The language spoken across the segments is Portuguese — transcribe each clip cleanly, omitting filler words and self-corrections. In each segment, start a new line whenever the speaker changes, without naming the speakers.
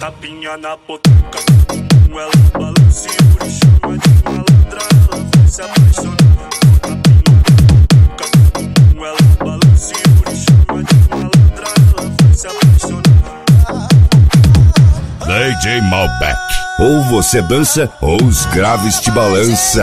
tapinha na potranca, ela balança e Yuri chama de malandra, ela vai se apaixonar. Ela balança e Yuri chama de malandra, ela vai se apaixonar.
DJ Malbec, ou você dança ou os graves te balança.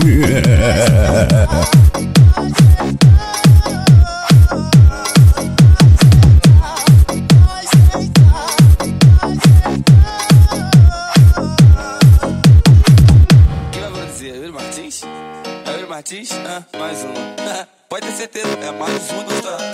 Martins, mais um. Pode ter certeza, é mais um do tá.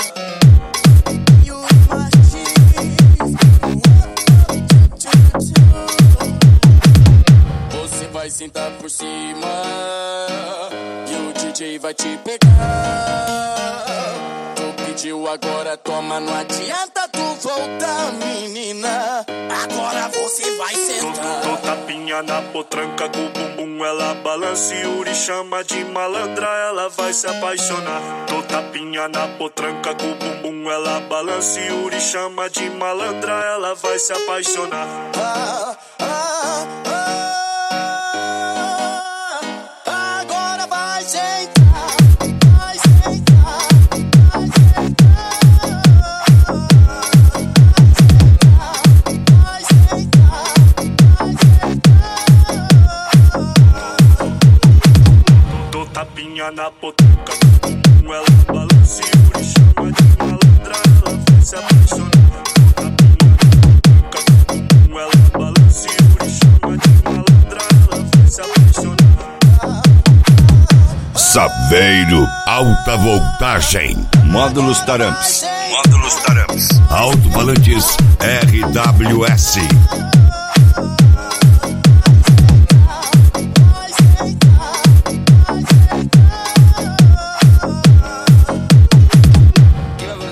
Você vai sentar por cima e o DJ vai te pegar. Tu pediu, agora toma, não adianta tu voltar, menina. Agora você vai sentar.
Tô tapinha na potranca com o bumbum, ela balança e Yuri chama de malandra, ela vai se apaixonar. Tô tapinha na potranca com o bumbum, ela balança e Yuri chama de malandra, ela vai se apaixonar.
Agora vai sentar.
Tapinha na potranca, ela balança e Yuri chama de malandra, ela vai se apaixonar. Tapinha ela balança e Yuri chama de malandra, ela vai se apaixonar.
Saveiro, alta voltagem. Módulos Taramps. Módulos Taramps. Alto-falantes RWS.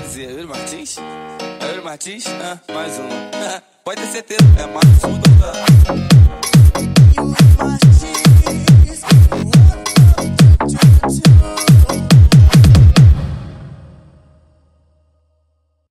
Martins, mais um. Pode ter certeza, é mais um do tá.